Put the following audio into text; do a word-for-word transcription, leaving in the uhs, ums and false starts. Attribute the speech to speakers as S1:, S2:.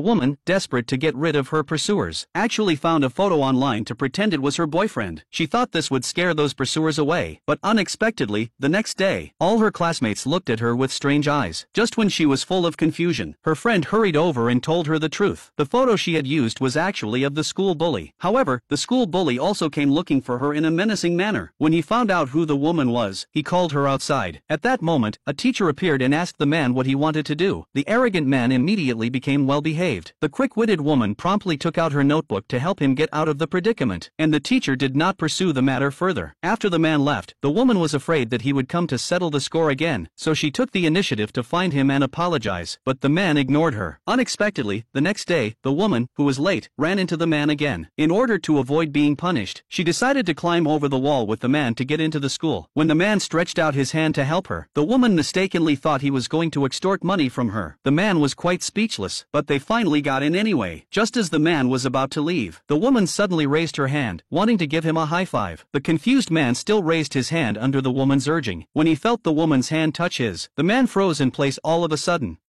S1: woman, desperate to get rid of her pursuers, actually found a photo online to pretend it was her boyfriend. She thought this would scare those pursuers away, but unexpectedly, the next day, all her classmates looked at her with strange eyes. Just when she was full of confusion, her friend hurried over and told her the truth. The photo she had used was actually of the school bully. However, the school bully also came looking for her in a menacing manner. When he found out who the woman was, he called her outside. At that moment, a teacher appeared and asked the man what he wanted to do. The arrogant man immediately became well-behaved. The quick-witted woman promptly took out her notebook to help him get out of the predicament, and the teacher did not pursue the matter further. After the man left, the woman was afraid that he would come to settle the score again, so she took the initiative to find him and apologize, but the man ignored her. Unexpectedly, the next day, the woman, who was late, ran into the man again. In order to avoid being punished, she decided to climb over the wall with the man to get into the school. When the man stretched out his hand to help her, the woman mistakenly thought he was going to extort money from her. The man was quite speechless, but they finally got in anyway. Just as the man was about to leave, the woman suddenly raised her hand, wanting to give him a high five. The confused man still raised his hand under the woman's urging. When he felt the woman's hand touch his, the man froze in place all of a sudden.